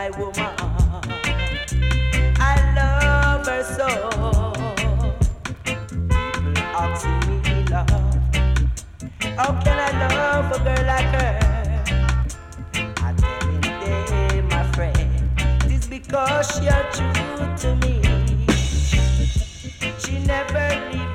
my woman. I love her so. People asking me, love, how can I love a girl like her? I tell him, they, my friend, it is because you're true to me. She never leaves